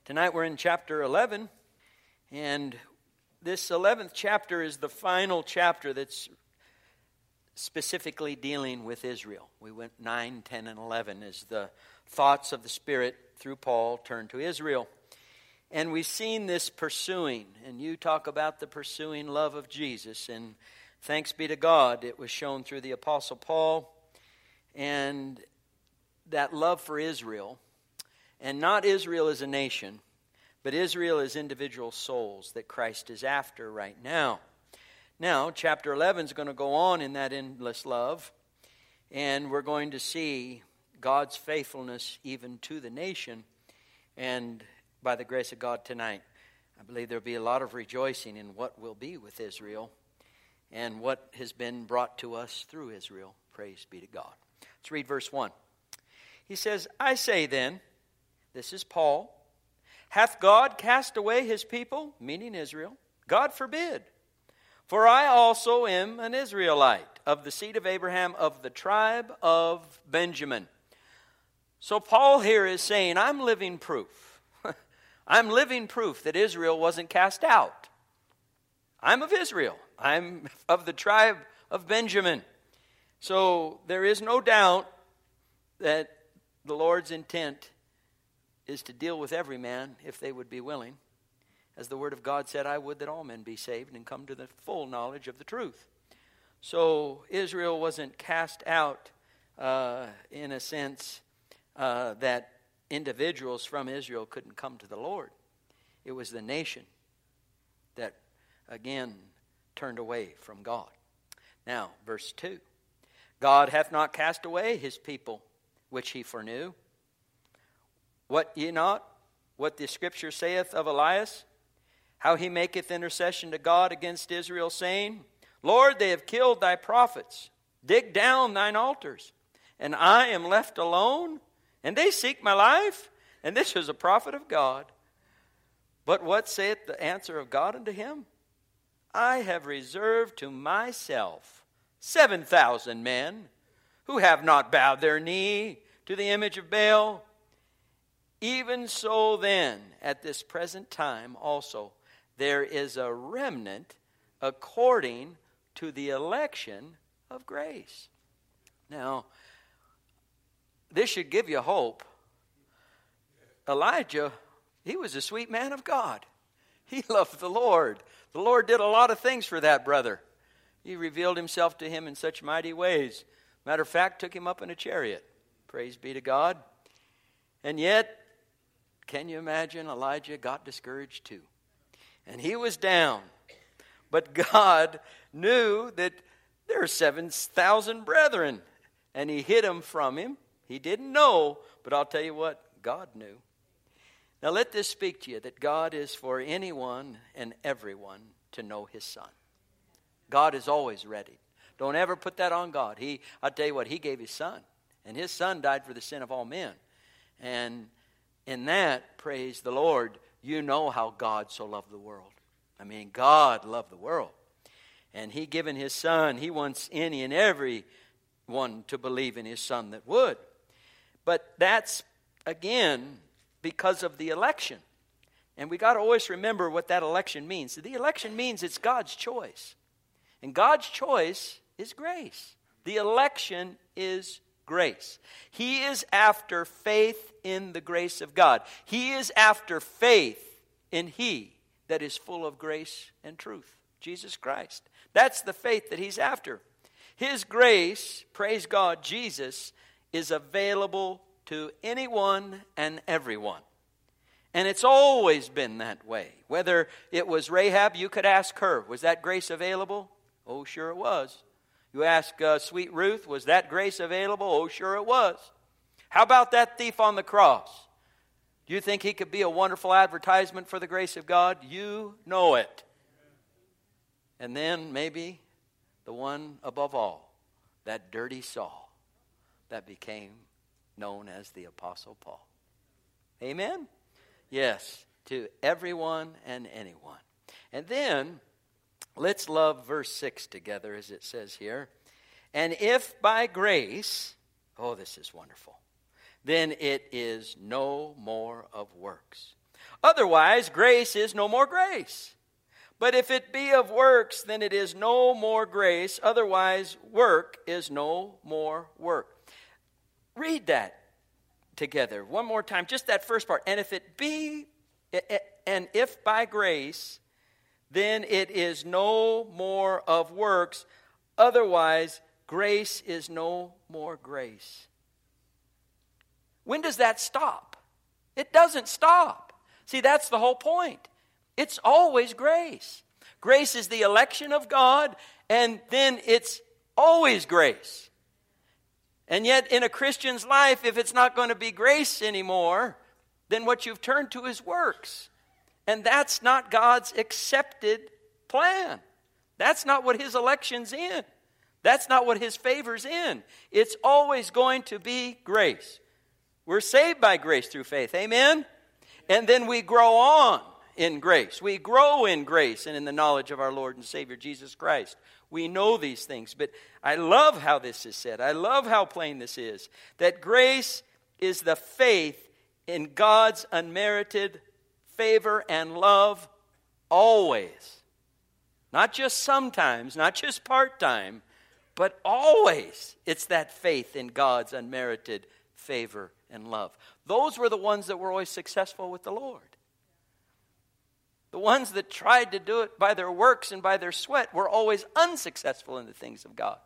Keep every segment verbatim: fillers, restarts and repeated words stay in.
Tonight we're in chapter eleven, and this eleventh chapter is the final chapter that's specifically dealing with Israel. We went nine, ten, and eleven as the thoughts of the Spirit through Paul turn to Israel. And we've seen this pursuing, and you talk about the pursuing love of Jesus, and thanks be to God, it was shown through the Apostle Paul, and that love for Israel. And not Israel as a nation, but Israel as individual souls that Christ is after right now. Now, chapter eleven is going to go on in that endless love, and we're going to see God's faithfulness even to the nation. And by the grace of God tonight, I believe there'll be a lot of rejoicing in what will be with Israel and what has been brought to us through Israel. Praise be to God. Let's read verse one. He says, I say then, this is Paul, hath God cast away his people, meaning Israel? God forbid. For I also am an Israelite, of the seed of Abraham, of the tribe of Benjamin. So Paul here is saying, I'm living proof. I'm living proof that Israel wasn't cast out. I'm of Israel. I'm of the tribe of Benjamin. So there is no doubt that the Lord's intent is to deal with every man if they would be willing. As the Word of God said, I would that all men be saved and come to the full knowledge of the truth. So Israel wasn't cast out uh, in a sense uh, that individuals from Israel couldn't come to the Lord. It was the nation that, again, turned away from God. Now, verse two. God hath not cast away his people, which he foreknew. What ye not? What the Scripture saith of Elias? How he maketh intercession to God against Israel, saying, Lord, they have killed thy prophets. Dig down thine altars. And I am left alone, and they seek my life. And this is a prophet of God. But what saith the answer of God unto him? I have reserved to myself seven thousand men, who have not bowed their knee to the image of Baal. Even so then, at this present time also, there is a remnant according to the election of grace. Now, this should give you hope. Elijah, he was a sweet man of God. He loved the Lord. The Lord did a lot of things for that brother. He revealed himself to him in such mighty ways. Matter of fact, took him up in a chariot. Praise be to God. And yet, can you imagine? Elijah got discouraged too. And he was down. But God knew that there are seven thousand brethren. And he hid them from him. He didn't know. But I'll tell you what, God knew. Now let this speak to you, that God is for anyone and everyone to know his Son. God is always ready. Don't ever put that on God. He, I'll tell you what, he gave his Son. And his Son died for the sin of all men. And in that, praise the Lord, you know how God so loved the world. I mean, God loved the world. And he given his Son, he wants any and every one to believe in his Son that would. But that's, again, because of the election. And we got to always remember what that election means. The election means it's God's choice. And God's choice is grace. The election is grace. He is after faith in the grace of God. He is after faith in He that is full of grace and truth, Jesus Christ. That's the faith that He's after. His grace, praise God, Jesus, is available to anyone and everyone. And it's always been that way. Whether it was Rahab, you could ask her, was that grace available? Oh, sure it was. You ask uh, sweet Ruth, was that grace available? Oh, sure it was. How about that thief on the cross? Do you think he could be a wonderful advertisement for the grace of God? You know it. And then maybe the one above all, that dirty Saul that became known as the Apostle Paul. Amen? Yes, to everyone and anyone. And then, let's love verse six together as it says here. And if by grace, oh, this is wonderful, then it is no more of works. Otherwise, grace is no more grace. But if it be of works, then it is no more grace. Otherwise, work is no more work. Read that together one more time, just that first part. And if it be, and if by grace, then it is no more of works. Otherwise, grace is no more grace. When does that stop? It doesn't stop. See, that's the whole point. It's always grace. Grace is the election of God, and then it's always grace. And yet, in a Christian's life, if it's not going to be grace anymore, then what you've turned to is works. And that's not God's accepted plan. That's not what His election's in. That's not what His favor's in. It's always going to be grace. We're saved by grace through faith. Amen? And then we grow on in grace. We grow in grace and in the knowledge of our Lord and Savior Jesus Christ. We know these things. But I love how this is said. I love how plain this is. That grace is the faith in God's unmerited favor and love always. Not just sometimes, not just part-time, but always. It's that faith in God's unmerited favor and love. Those were the ones that were always successful with the Lord. The ones that tried to do it by their works and by their sweat were always unsuccessful in the things of God.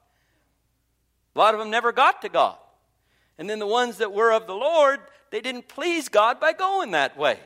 A lot of them never got to God. And then the ones that were of the Lord, they didn't please God by going that way.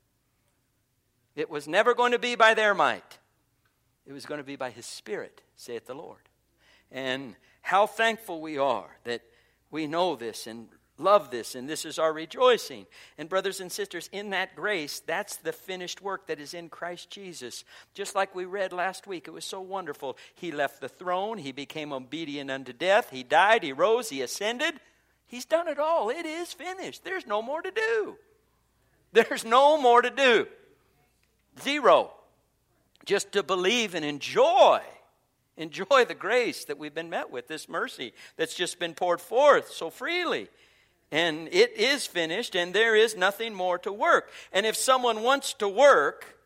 It was never going to be by their might. It was going to be by His Spirit, saith the Lord. And how thankful we are that we know this and love this, and this is our rejoicing. And brothers and sisters, in that grace, that's the finished work that is in Christ Jesus. Just like we read last week, it was so wonderful. He left the throne, He became obedient unto death, He died, He rose, He ascended. He's done it all. It is finished. There's no more to do. There's no more to do. Zero. Just to believe and enjoy. Enjoy the grace that we've been met with, this mercy that's just been poured forth so freely. And it is finished, and there is nothing more to work. And if someone wants to work,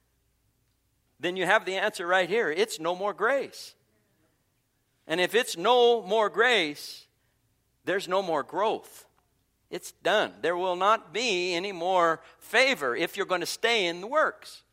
then you have the answer right here. It's no more grace. And if it's no more grace, there's no more growth. It's done. There will not be any more favor if you're going to stay in the works.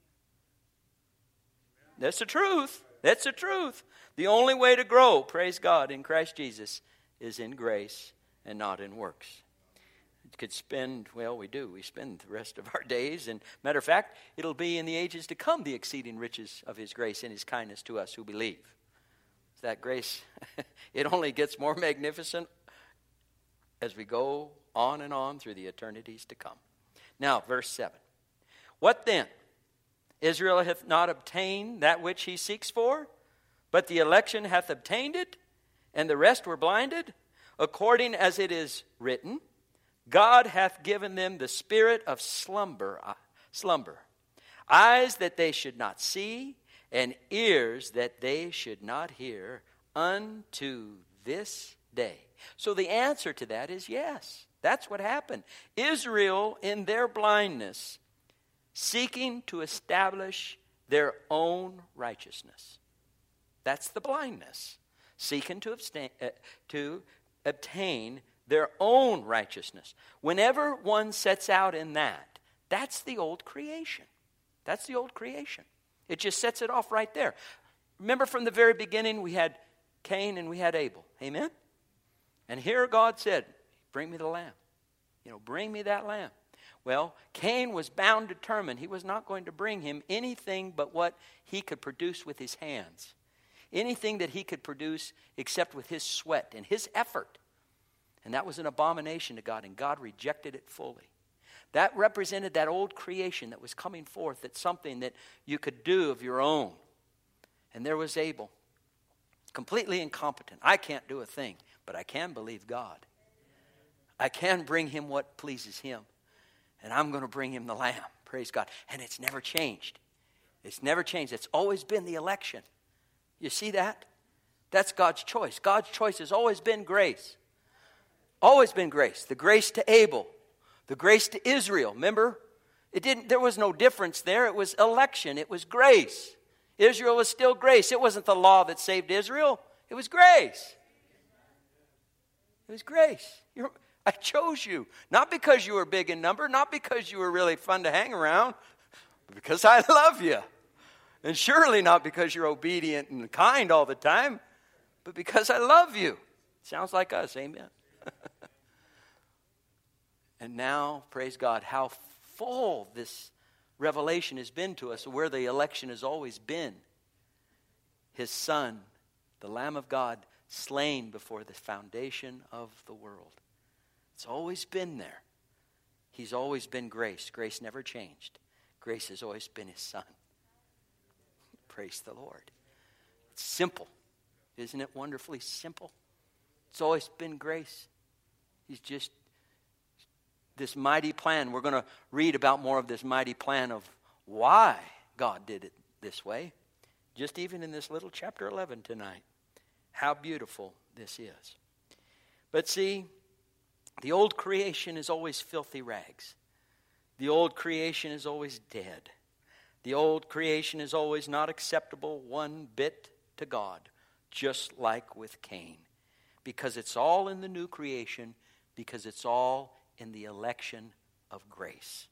That's the truth. That's the truth. The only way to grow, praise God, in Christ Jesus is in grace and not in works. You could spend, well, we do. We spend the rest of our days. And matter of fact, it'll be in the ages to come the exceeding riches of His grace and His kindness to us who believe. That grace, it only gets more magnificent as we go on and on through the eternities to come. Now, verse seven. What then? Israel hath not obtained that which he seeks for, but the election hath obtained it, and the rest were blinded. According as it is written, God hath given them the spirit of slumber, uh, slumber, eyes that they should not see, and ears that they should not hear, unto this day. So the answer to that is yes. That's what happened. Israel, in their blindness, seeking to establish their own righteousness. That's the blindness. Seeking to abstain, uh, to obtain their own righteousness. Whenever one sets out in that, that's the old creation. That's the old creation. It just sets it off right there. Remember from the very beginning we had Cain and we had Abel. Amen? And here God said, bring me the lamb. You know, bring me that lamb. Well, Cain was bound, determined. He was not going to bring him anything but what he could produce with his hands. Anything that he could produce except with his sweat and his effort. And that was an abomination to God, and God rejected it fully. That represented that old creation that was coming forth. That's something that you could do of your own. And there was Abel, completely incompetent. I can't do a thing, but I can believe God. I can bring him what pleases him. And I'm going to bring him the lamb. Praise God. And it's never changed. It's never changed. It's always been the election. You see that? That's God's choice. God's choice has always been grace. Always been grace. The grace to Abel. The grace to Israel. Remember? It didn't, there was no difference there. It was election. It was grace. Israel was still grace. It wasn't the law that saved Israel. It was grace. It was grace. You're, I chose you. Not because you were big in number, not because you were really fun to hang around, but because I love you. And surely not because you're obedient and kind all the time, but because I love you. Sounds like us, amen? And now, praise God, how full this revelation has been to us, where the election has always been. His Son, the Lamb of God, slain before the foundation of the world. It's always been there. He's always been grace. Grace never changed. Grace has always been His Son. Praise the Lord. It's simple. Isn't it wonderfully simple? It's always been grace. He's just this mighty plan. We're going to read about more of this mighty plan of why God did it this way. Just even in this little chapter eleven tonight. How beautiful this is. But see, the old creation is always filthy rags. The old creation is always dead. The old creation is always not acceptable one bit to God, just like with Cain. Because it's all in the new creation, because it's all in the election of grace.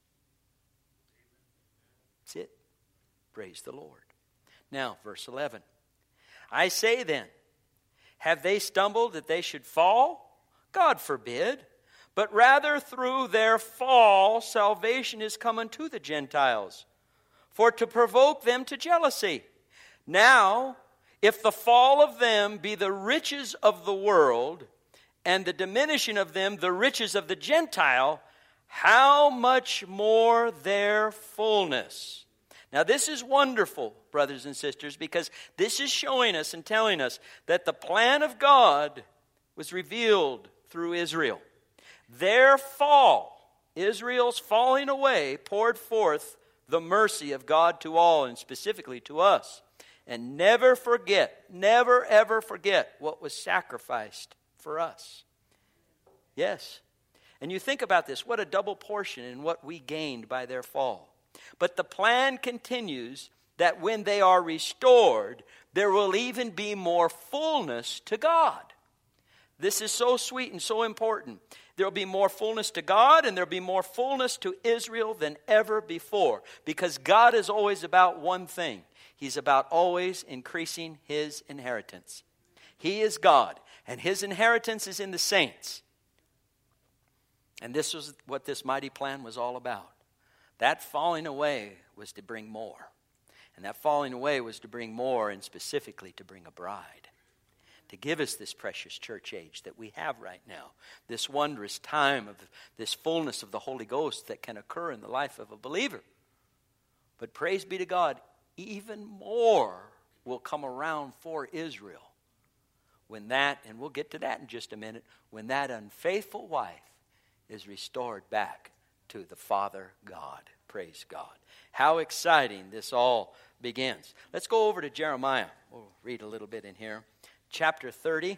That's it. Praise the Lord. Now, verse eleven. I say then, have they stumbled that they should fall? God forbid. But rather through their fall, salvation is come unto the Gentiles, for to provoke them to jealousy. Now, if the fall of them be the riches of the world, and the diminishing of them the riches of the Gentile, how much more their fullness? Now this is wonderful, brothers and sisters, because this is showing us and telling us that the plan of God was revealed through Israel. Their fall, Israel's falling away, poured forth the mercy of God to all, and specifically to us. And never forget, never ever forget what was sacrificed for us. Yes. And you think about this, what a double portion in what we gained by their fall. But the plan continues that when they are restored, there will even be more fullness to God. This is so sweet and so important. There will be more fullness to God, and there will be more fullness to Israel than ever before. Because God is always about one thing. He's about always increasing His inheritance. He is God, and His inheritance is in the saints. And this was what this mighty plan was all about. That falling away was to bring more. And that falling away was to bring more, and specifically to bring a bride. To give us this precious church age that we have right now. This wondrous time of this fullness of the Holy Ghost that can occur in the life of a believer. But praise be to God, even more will come around for Israel. When that, and we'll get to that in just a minute, when that unfaithful wife is restored back to the Father God. Praise God. How exciting this all begins. Let's go over to Jeremiah. We'll read a little bit in here. Chapter thirty.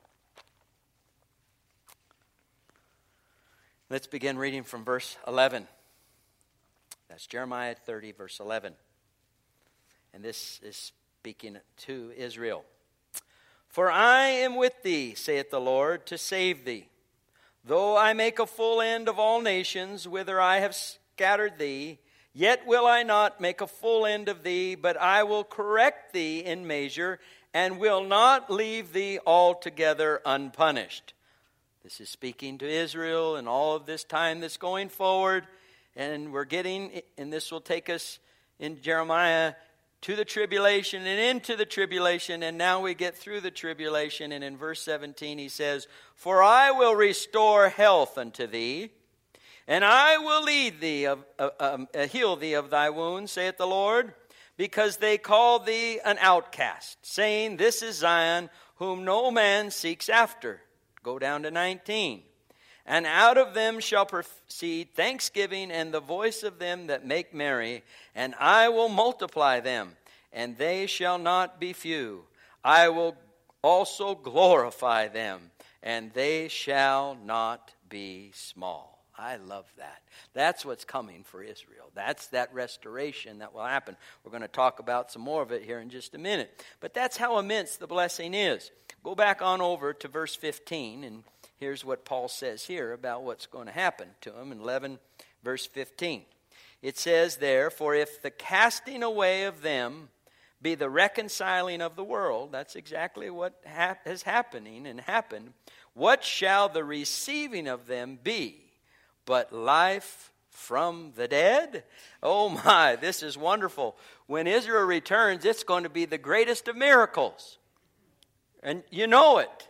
Let's begin reading from verse eleven. That's Jeremiah thirty, verse eleven. And this is speaking to Israel. For I am with thee, saith the Lord, to save thee. Though I make a full end of all nations, whither I have scattered thee, yet will I not make a full end of thee, but I will correct thee in measure, and will not leave thee altogether unpunished. This is speaking to Israel and all of this time that's going forward. And we're getting, and this will take us in Jeremiah to the tribulation and into the tribulation. And now we get through the tribulation. And in verse seventeen he says, For I will restore health unto thee, and I will lead thee, of, uh, um, uh, heal thee of thy wounds, saith the Lord. Because they call thee an outcast, saying, This is Zion, whom no man seeks after. Go down to nineteen. And out of them shall proceed thanksgiving and the voice of them that make merry. And I will multiply them, and they shall not be few. I will also glorify them, and they shall not be small. I love that. That's what's coming for Israel. That's that restoration that will happen. We're going to talk about some more of it here in just a minute. But that's how immense the blessing is. Go back on over to verse fifteen, and here's what Paul says here about what's going to happen to him in eleven, verse fifteen. It says there, "For if the casting away of them be the reconciling of the world," that's exactly what hap- is happening and happened, "what shall the receiving of them be but life from the dead?" Oh my, this is wonderful. When Israel returns, it's going to be the greatest of miracles. And you know it.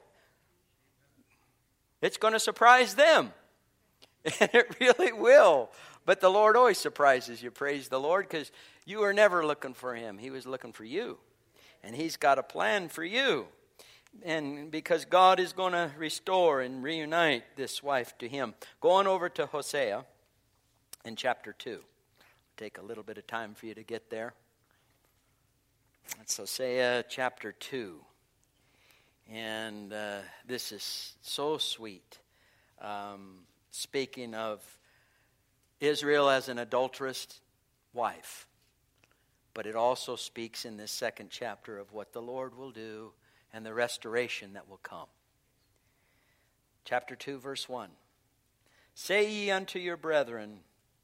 It's going to surprise them. And it really will. But the Lord always surprises you, praise the Lord, because you were never looking for Him. He was looking for you. And He's got a plan for you. And because God is going to restore and reunite this wife to Him. Go on over to Hosea in chapter two. Take a little bit of time for you to get there. That's Hosea chapter two. And uh, this is so sweet. Um, speaking of Israel as an adulterous wife. But it also speaks in this second chapter of what the Lord will do and the restoration that will come. Chapter two, verse one. "Say ye unto your brethren,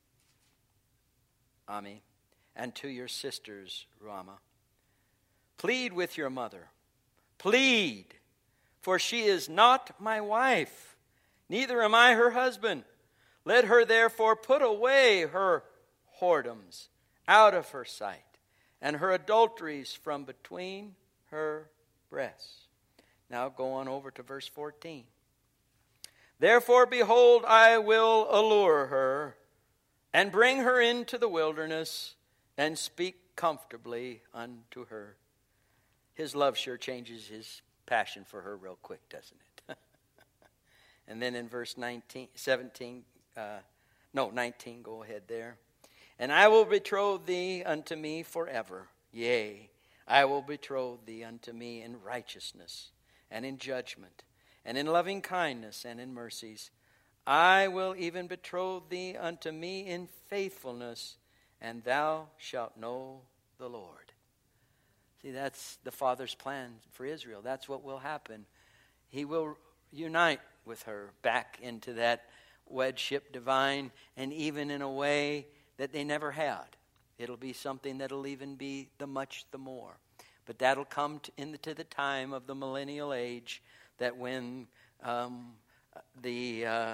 Ami, and to your sisters, Ruama, plead with your mother. Plead, for she is not my wife, neither am I her husband. Let her therefore put away her whoredoms out of her sight, and her adulteries from between her breasts." Now go on over to verse fourteen. "Therefore, behold, I will allure her, and bring her into the wilderness, and speak comfortably unto her." His love sure changes his passion for her real quick, doesn't it? And then in verse nineteen, seventeen, uh, no, nineteen, go ahead there. "And I will betroth thee unto me forever. Yea, I will betroth thee unto me in righteousness, and in judgment, and in loving kindness, and in mercies. I will even betroth thee unto me in faithfulness, and thou shalt know the Lord." See, that's the Father's plan for Israel. That's what will happen. He will unite with her back into that wedship divine, and even in a way that they never had. It'll be something that'll even be the much the more. But that'll come to, into the time of the millennial age, that when um, the uh,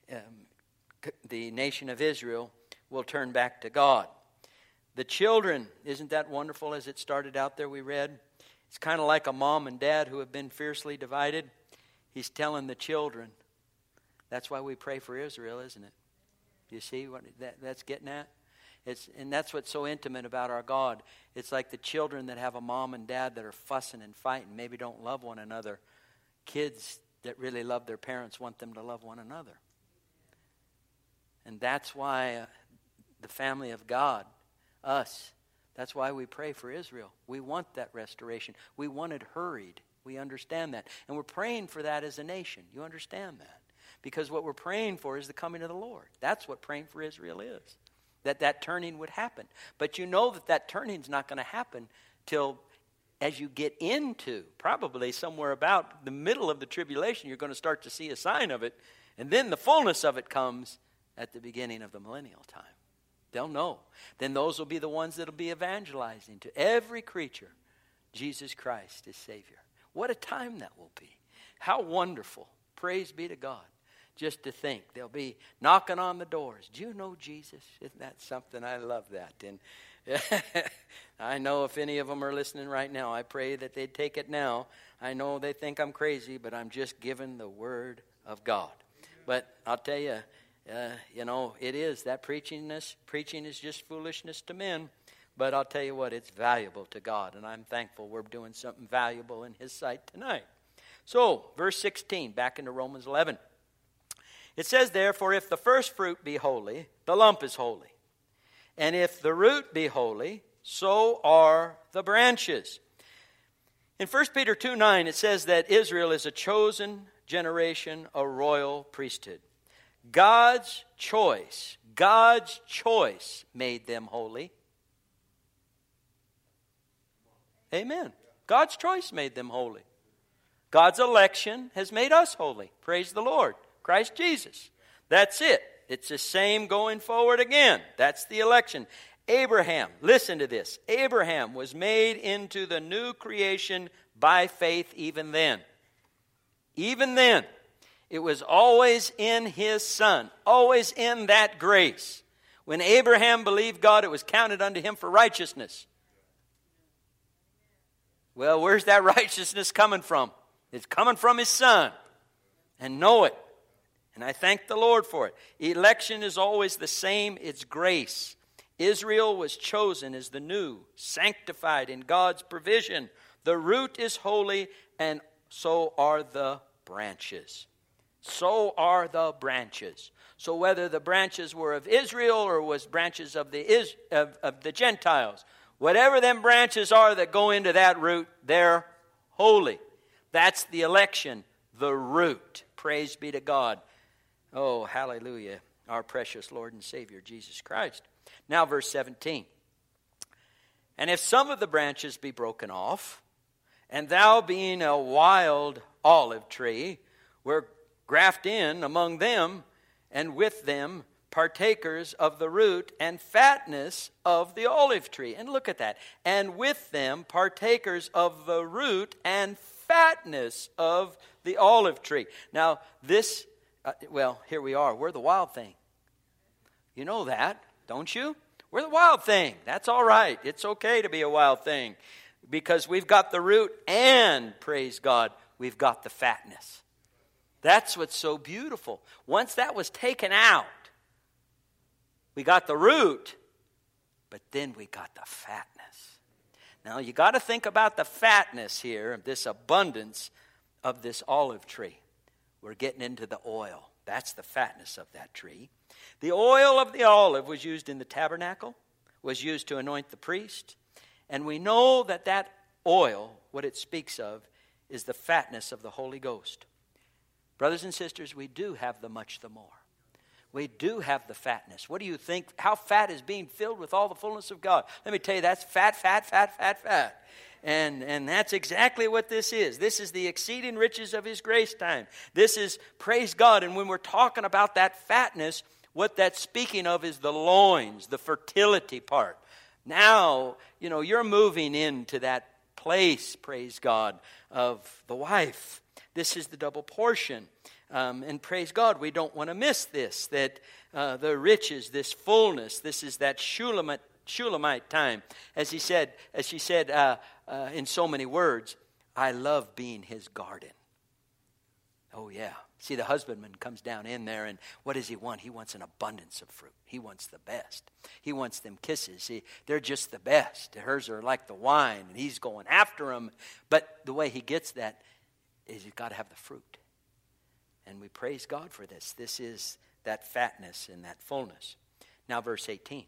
um, the nation of Israel will turn back to God. The children, isn't that wonderful as it started out there we read? It's kind of like a mom and dad who have been fiercely divided. He's telling the children. That's why we pray for Israel, isn't it? You see what that, that's getting at? It's, and that's what's so intimate about our God. It's like the children that have a mom and dad that are fussing and fighting, maybe don't love one another. Kids that really love their parents want them to love one another. And that's why uh, the family of God, us, that's why we pray for Israel. We want that restoration. We want it hurried. We understand that. And we're praying for that as a nation. You understand that? Because what we're praying for is the coming of the Lord. That's what praying for Israel is. That that turning would happen. But you know that that turning is not going to happen till as you get into, probably somewhere about the middle of the tribulation, you're going to start to see a sign of it. And then the fullness of it comes at the beginning of the millennial time. They'll know. Then those will be the ones that will be evangelizing to every creature. Jesus Christ is Savior. What a time that will be. How wonderful. Praise be to God. Just to think, they'll be knocking on the doors. Do you know Jesus? Isn't that something? I love that. And I know if any of them are listening right now, I pray that they'd take it now. I know they think I'm crazy, but I'm just giving the word of God. But I'll tell you, uh, you know, it is. That preachingness, preaching is just foolishness to men. But I'll tell you what, it's valuable to God. And I'm thankful we're doing something valuable in His sight tonight. So, verse sixteen, back into Romans eleven. It says there, "For if the first fruit be holy, the lump is holy. And if the root be holy, so are the branches." In First Peter two nine, it says that Israel is a chosen generation, a royal priesthood. God's choice, God's choice made them holy. Amen. God's choice made them holy. God's election has made us holy. Praise the Lord. Christ Jesus. That's it. It's the same going forward again. That's the election. Abraham, listen to this. Abraham was made into the new creation by faith even then. Even then. It was always in his Son. Always in that grace. When Abraham believed God, it was counted unto him for righteousness. Well, where's that righteousness coming from? It's coming from his Son. And know it. And I thank the Lord for it. Election is always the same. It's grace. Israel was chosen as the new, sanctified in God's provision. The root is holy, and so are the branches. So are the branches. So whether the branches were of Israel or was branches of the Is, of, of the Gentiles, whatever them branches are that go into that root, they're holy. That's the election, the root. Praise be to God. Oh, hallelujah, our precious Lord and Savior, Jesus Christ. Now, verse seventeen. And if some of the branches be broken off, and thou being a wild olive tree, were graft in among them, and with them partakers of the root and fatness of the olive tree. And look at that. And with them partakers of the root and fatness of the olive tree. Now, this, uh, well, here we are. We're the wild thing. You know that, don't you? We're the wild thing. That's all right. It's okay to be a wild thing. Because we've got the root and, praise God, we've got the fatness. That's what's so beautiful. Once that was taken out, we got the root, but then we got the fatness. Now, you got to think about the fatness here, this abundance of this olive tree. We're getting into the oil. That's the fatness of that tree. The oil of the olive was used in the tabernacle, was used to anoint the priest. And we know that that oil, what it speaks of, is the fatness of the Holy Ghost. Brothers and sisters, we do have the much the more. We do have the fatness. What do you think? How fat is being filled with all the fullness of God? Let me tell you, that's fat, fat, fat, fat, fat. And, and that's exactly what this is. This is the exceeding riches of His grace time. This is, praise God. And when we're talking about that fatness, what that's speaking of is the loins, the fertility part. Now, you know, you're moving into that place, praise God, of the wife. This is the double portion. Um, and praise God, we don't want to miss this, that uh, the riches, this fullness, this is that Shulamite, Shulamite time. As he said, as she said uh, uh, in so many words, I love being his garden. Oh, yeah. See, the husbandman comes down in there, and what does he want? He wants an abundance of fruit. He wants the best. He wants them kisses. See, they're just the best. Hers are like the wine, and he's going after them. But the way he gets that is he's got to have the fruit. And we praise God for this. This is that fatness and that fullness. Now, verse eighteen.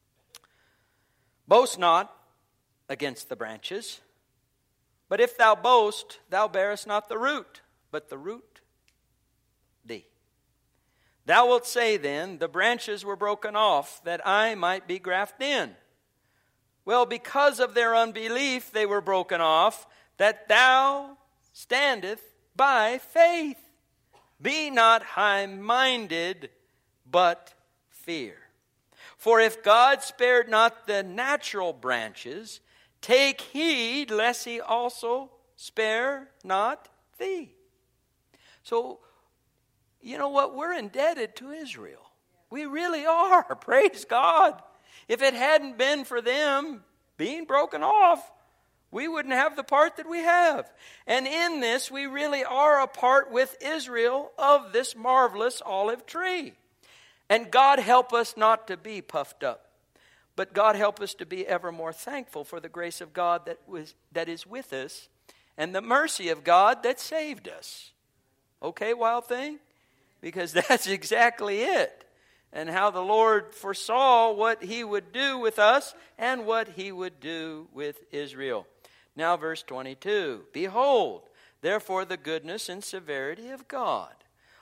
Boast not against the branches, but if thou boast, thou bearest not the root, but the root thee. Thou wilt say then, the branches were broken off, that I might be grafted in. Well, because of their unbelief, they were broken off, that thou standeth by faith. Be not high-minded, but fear. For if God spared not the natural branches, take heed lest he also spare not thee. So, you know what? We're indebted to Israel. We really are. Praise God. If it hadn't been for them being broken off, we wouldn't have the part that we have. And in this, we really are a part with Israel of this marvelous olive tree. And God help us not to be puffed up, but God help us to be ever more thankful for the grace of God that was that is with us and the mercy of God that saved us. Okay, wild thing? Because that's exactly it. And how the Lord foresaw what he would do with us and what he would do with Israel. Now verse twenty-two. Behold, therefore the goodness and severity of God.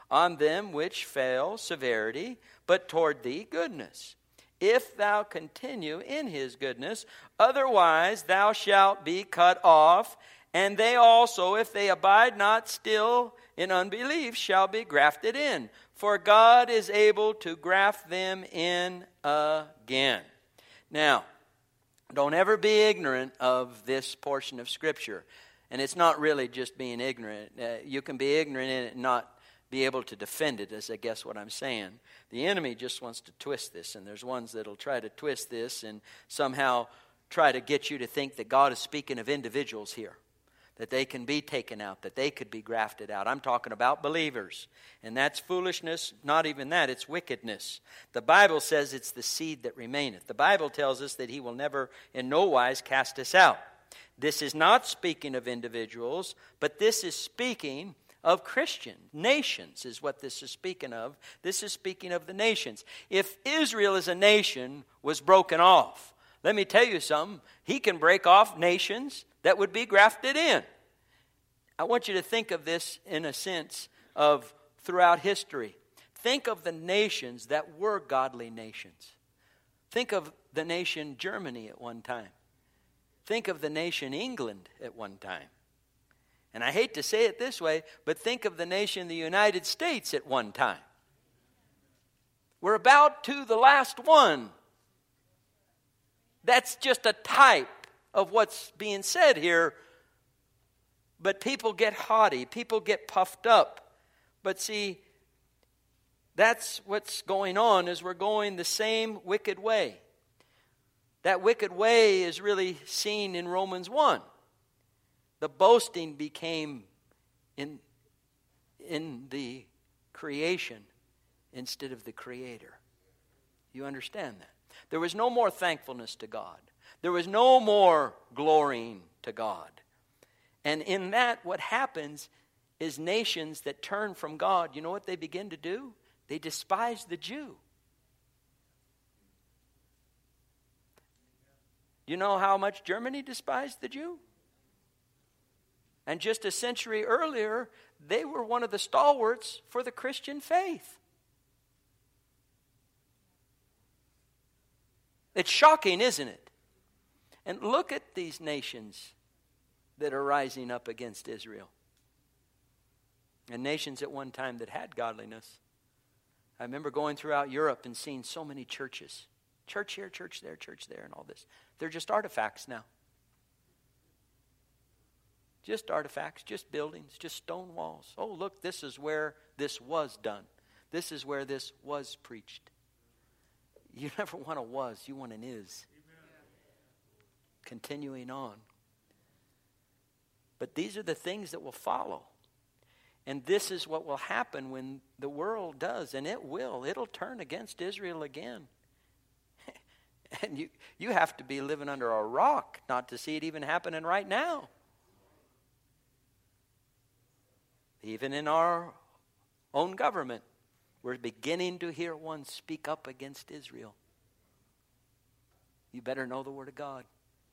On them which fail severity, but toward thee goodness, if thou continue in his goodness. Otherwise thou shalt be cut off, and they also, if they abide not still in unbelief, shall be grafted in. For God is able to graft them in again. Now, don't ever be ignorant of this portion of Scripture. And it's not really just being ignorant. Uh, you can be ignorant in it and not be able to defend it, is I guess what I'm saying. The enemy just wants to twist this, and there's ones that'll try to twist this and somehow try to get you to think that God is speaking of individuals here, that they can be taken out, that they could be grafted out. I'm talking about believers, and that's foolishness. Not even that, it's wickedness. The Bible says it's the seed that remaineth. The Bible tells us that he will never in no wise cast us out. This is not speaking of individuals, but this is speaking of Christian nations is what this is speaking of. This is speaking of the nations. If Israel as a nation was broken off, let me tell you something, he can break off nations that would be grafted in. I want you to think of this in a sense of throughout history. Think of the nations that were godly nations. Think of the nation Germany at one time. Think of the nation England at one time. And I hate to say it this way, but think of the nation the United States at one time. We're about to the last one. That's just a type of what's being said here. But people get haughty. People get puffed up. But see, that's what's going on, is we're going the same wicked way. That wicked way is really seen in Romans one. The boasting became in, in the creation instead of the Creator. You understand that? There was no more thankfulness to God. There was no more glorying to God. And in that, what happens is nations that turn from God, you know what they begin to do? They despise the Jew. You know how much Germany despised the Jew? And just a century earlier, they were one of the stalwarts for the Christian faith. It's shocking, isn't it? And look at these nations that are rising up against Israel. And nations at one time that had godliness. I remember going throughout Europe and seeing so many churches. Church here, church there, church there, and all this. They're just artifacts now. Just artifacts, just buildings, just stone walls. Oh, look, this is where this was done. This is where this was preached. You never want a was, you want an is. Amen. Continuing on. But these are the things that will follow. And this is what will happen when the world does, and it will. It'll turn against Israel again. And you, you have to be living under a rock not to see it even happening right now. Even in our own government, we're beginning to hear one speak up against Israel. You better know the Word of God.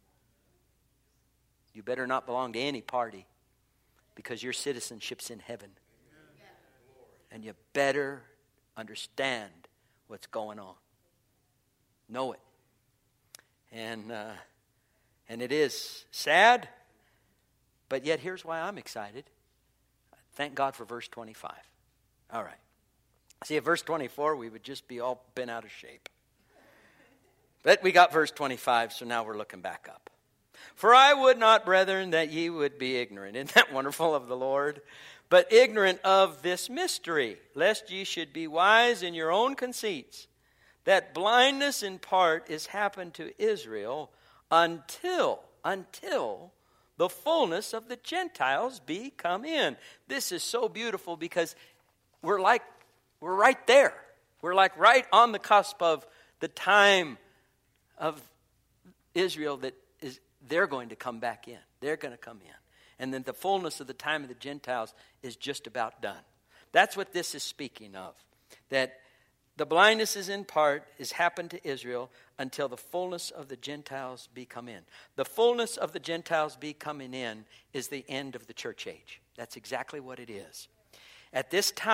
You better not belong to any party, because your citizenship's in heaven. And you better understand what's going on. Know it. And, uh, and it is sad, but yet here's why I'm excited. Thank God for verse twenty-five. All right. See, at verse twenty-four, we would just be all bent out of shape. But we got verse twenty-five, so now we're looking back up. For I would not, brethren, that ye would be ignorant. Isn't that wonderful of the Lord? But ignorant of this mystery, lest ye should be wise in your own conceits, that blindness in part is happened to Israel until, until the fullness of the Gentiles be come in. This is so beautiful because we're like, we're right there. We're like right on the cusp of the time of Israel that is, they're going to come back in. They're going to come in. And then the fullness of the time of the Gentiles is just about done. That's what this is speaking of. That the blindness is in part is happened to Israel until the fullness of the Gentiles be come in. The fullness of the Gentiles be coming in is the end of the church age. That's exactly what it is. At this time,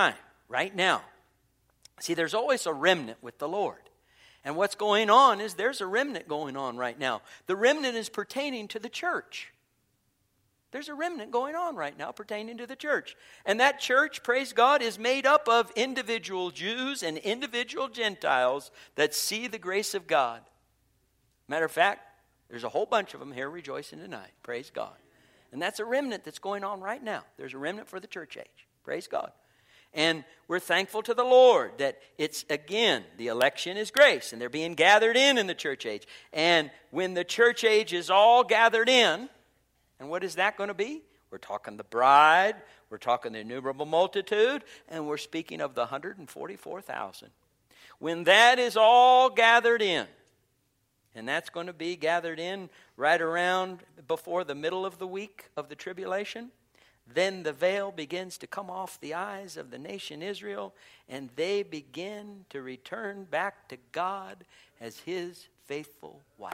right now. See, there's always a remnant with the Lord. And what's going on is there's a remnant going on right now. The remnant is pertaining to the church. There's a remnant going on right now pertaining to the church. And that church, praise God, is made up of individual Jews and individual Gentiles that see the grace of God. Matter of fact, there's a whole bunch of them here rejoicing tonight. Praise God. And that's a remnant that's going on right now. There's a remnant for the church age. Praise God. And we're thankful to the Lord that it's, again, the election is grace. And they're being gathered in in the church age. And when the church age is all gathered in, and what is that going to be? We're talking the bride, we're talking the innumerable multitude, and we're speaking of the one hundred forty-four thousand. When that is all gathered in, and that's going to be gathered in right around before the middle of the week of the tribulation, then the veil begins to come off the eyes of the nation Israel, and they begin to return back to God as His faithful wife.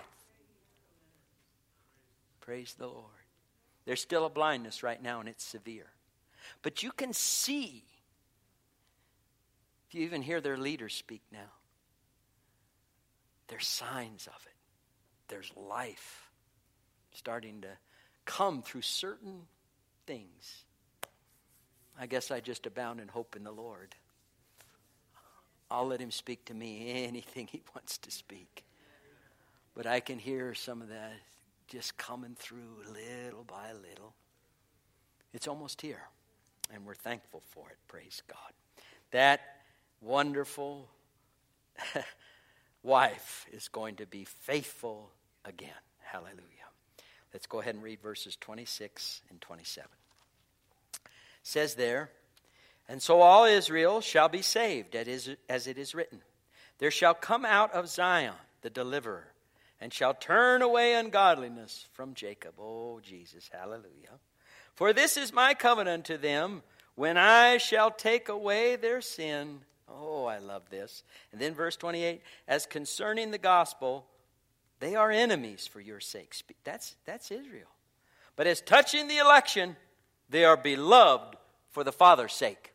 Praise the Lord. There's still a blindness right now, and it's severe. But you can see, if you even hear their leaders speak now, there's signs of it. There's life starting to come through certain things. I guess I just abound in hope in the Lord. I'll let Him speak to me anything He wants to speak. But I can hear some of that just coming through little by little. It's almost here, and we're thankful for it. Praise God. That wonderful wife is going to be faithful again. Hallelujah. Let's go ahead and read verses twenty-six and twenty-seven. It says there, "And so all Israel shall be saved, as it is written, there shall come out of Zion the deliverer, and shall turn away ungodliness from Jacob." Oh, Jesus, hallelujah. "For this is my covenant to them, when I shall take away their sin." Oh, I love this. And then verse twenty-eight, "As concerning the gospel, they are enemies for your sake." That's, that's Israel. "But as touching the election, they are beloved for the Father's sake."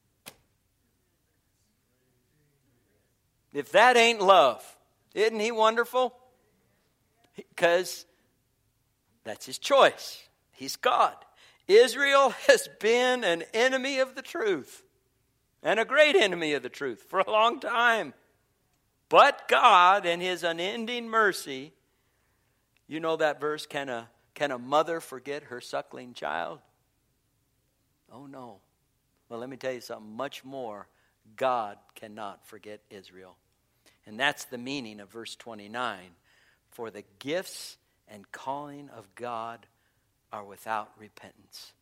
If that ain't love, isn't He wonderful? Because that's His choice. He's God. Israel has been an enemy of the truth, and a great enemy of the truth for a long time. But God, in His unending mercy, you know that verse, can a, can a mother forget her suckling child? Oh no. Well, let me tell you something much more. God cannot forget Israel. And that's the meaning of verse twenty-nine. "For the gifts and calling of God are without repentance."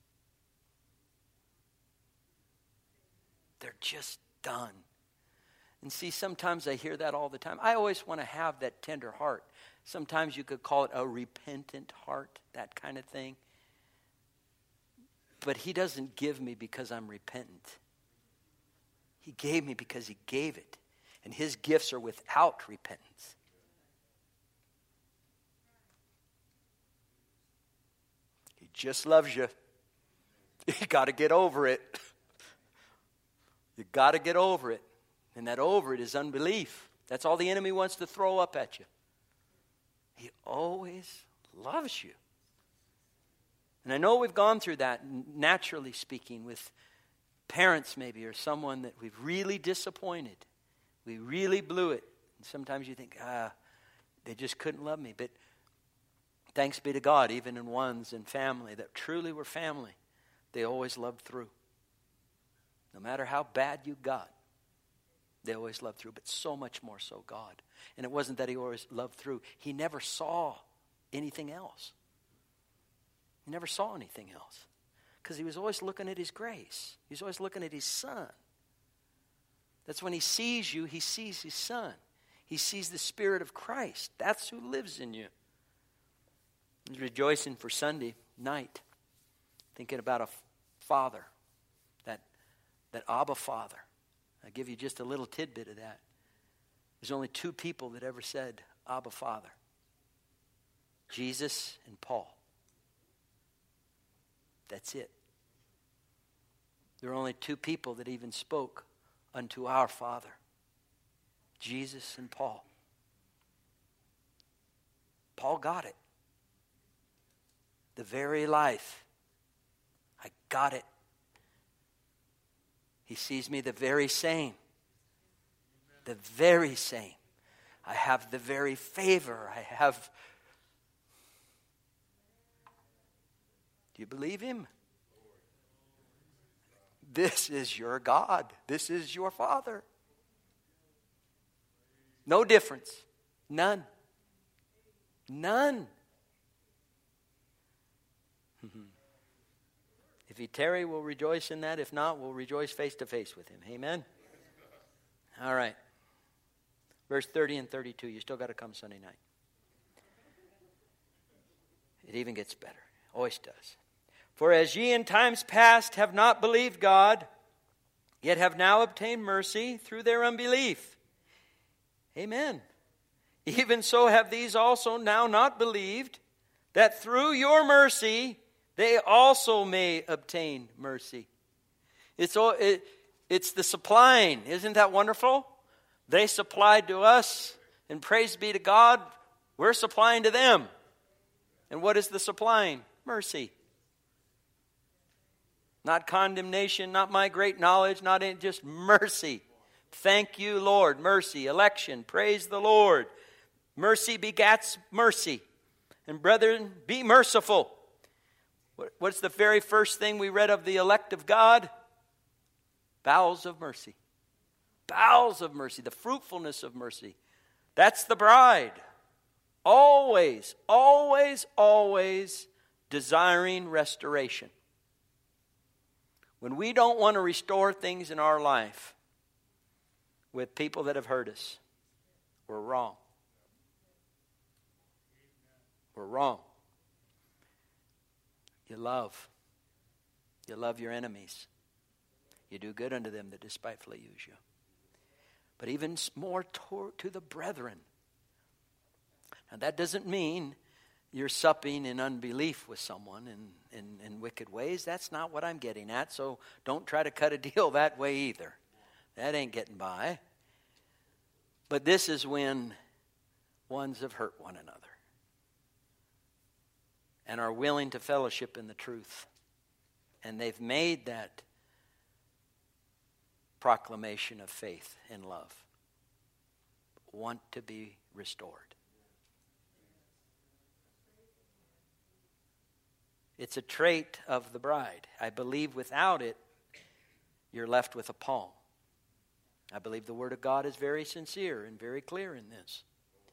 They're just done. And see, sometimes I hear that all the time. I always want to have that tender heart. Sometimes you could call it a repentant heart, that kind of thing. But He doesn't give me because I'm repentant. He gave me because He gave it. And His gifts are without repentance. He just loves you. You got to get over it. You got to get over it. And that over it is unbelief. That's all the enemy wants to throw up at you. He always loves you. And I know we've gone through that, naturally speaking, with parents maybe, or someone that we've really disappointed. We really blew it. And sometimes you think, ah, they just couldn't love me. But thanks be to God, even in ones in family that truly were family, they always loved through. No matter how bad you got, they always loved through. But so much more so God. And it wasn't that He always loved through. He never saw anything else. He never saw anything else. Because He was always looking at His grace. He was always looking at His Son. That's when He sees you, He sees His Son. He sees the Spirit of Christ. That's who lives in you. I was rejoicing for Sunday night, thinking about a father, that, that Abba Father. I'll give you just a little tidbit of that. There's only two people that ever said Abba Father. Jesus and Paul. That's it. There are only two people that even spoke unto our Father. Jesus and Paul. Paul got it. The very life. I got it. He sees me the very same. The very same. I have the very favor. I have. Do you believe him? This is your God. This is your Father. No difference. None. None. If he tarry, we'll rejoice in that. If not, we'll rejoice face to face with him. Amen? All right. Verse thirty and thirty-two. You still got to come Sunday night. It even gets better. Always does. For as ye in times past have not believed God, yet have now obtained mercy through their unbelief. Amen. Even so have these also now not believed, that through your mercy they also may obtain mercy. It's, it, it's the supplying. Isn't that wonderful? They supplied to us, and praise be to God, we're supplying to them. And what is the supplying? Mercy. Not condemnation, not my great knowledge, not in, just mercy. Thank you, Lord. Mercy, election, praise the Lord. Mercy begats mercy. And brethren, be merciful. What's the very first thing we read of the elect of God? Bowels of mercy. Bowels of mercy, the fruitfulness of mercy. That's the bride. Always, always, always desiring restoration. When we don't want to restore things in our life with people that have hurt us, we're wrong. We're wrong. You love. You love your enemies. You do good unto them that despitefully use you. But even more to, to the brethren. Now that doesn't mean you're supping in unbelief with someone in, in, in wicked ways. That's not what I'm getting at. So don't try to cut a deal that way either. That ain't getting by. But this is when ones have hurt one another and are willing to fellowship in the truth. And they've made that proclamation of faith and love. Want to be restored. It's a trait of the bride. I believe without it, you're left with a palm. I believe the Word of God is very sincere and very clear in this.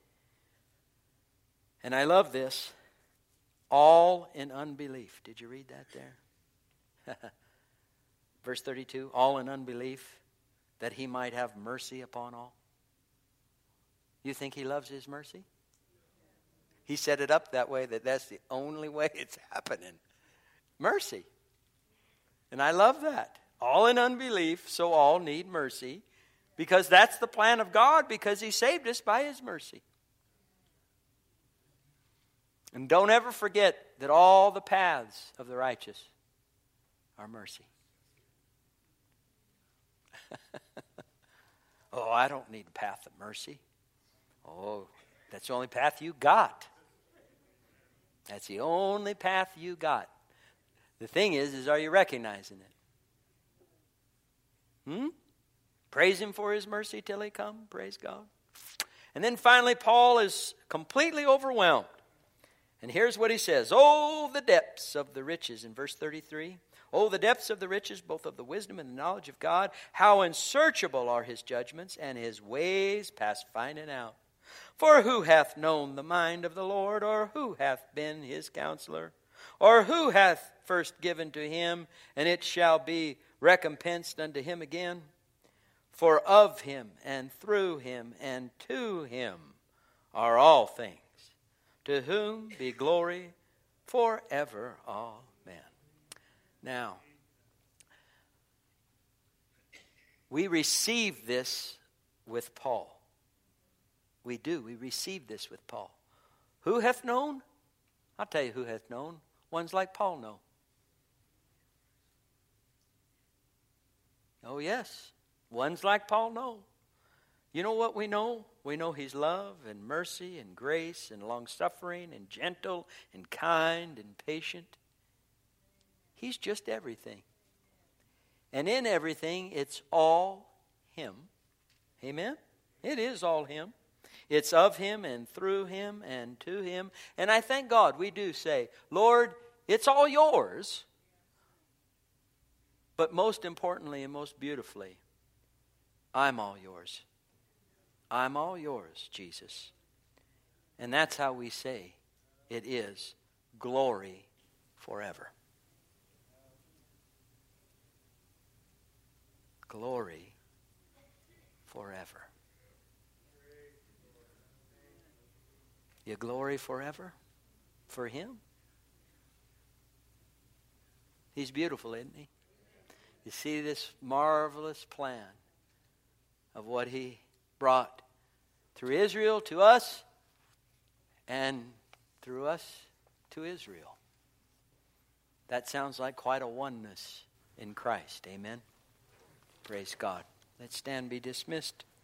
And I love this. All in unbelief. Did you read that there? Verse thirty-two. All in unbelief, that he might have mercy upon all. You think he loves his mercy? He set it up that way, that that's the only way it's happening. Mercy. And I love that. All in unbelief, so all need mercy. Because that's the plan of God, because he saved us by his mercy. And don't ever forget that all the paths of the righteous are mercy. Oh, I don't need a path of mercy. Oh, that's the only path you got. That's the only path you got. The thing is, is are you recognizing it? Hmm? Praise him for his mercy till he come. Praise God. And then finally, Paul is completely overwhelmed. And here's what he says. Oh, the depths of the riches, in verse thirty-three. Oh, the depths of the riches, both of the wisdom and the knowledge of God. How unsearchable are his judgments, and his ways past finding out. For who hath known the mind of the Lord, or who hath been his counselor? Or who hath first given to him, and it shall be recompensed unto him again? For of him, and through him, and to him are all things, to whom be glory forever. Amen. Now, we receive this with Paul. We do. We receive this with Paul. Who hath known? I'll tell you who hath known. Ones like Paul know. Oh, yes. Ones like Paul know. You know what we know? We know He's love and mercy and grace and long-suffering and gentle and kind and patient. He's just everything. And in everything, it's all Him. Amen? It is all Him. It's of Him and through Him and to Him. And I thank God we do say, Lord, it's all yours. But most importantly and most beautifully, I'm all yours. I'm all yours, Jesus. And that's how we say it is glory forever. Glory forever. You glory forever for Him? He's beautiful, isn't He? You see this marvelous plan of what He brought through Israel to us and through us to Israel. That sounds like quite a oneness in Christ. Amen. Praise God. Let's stand and be dismissed.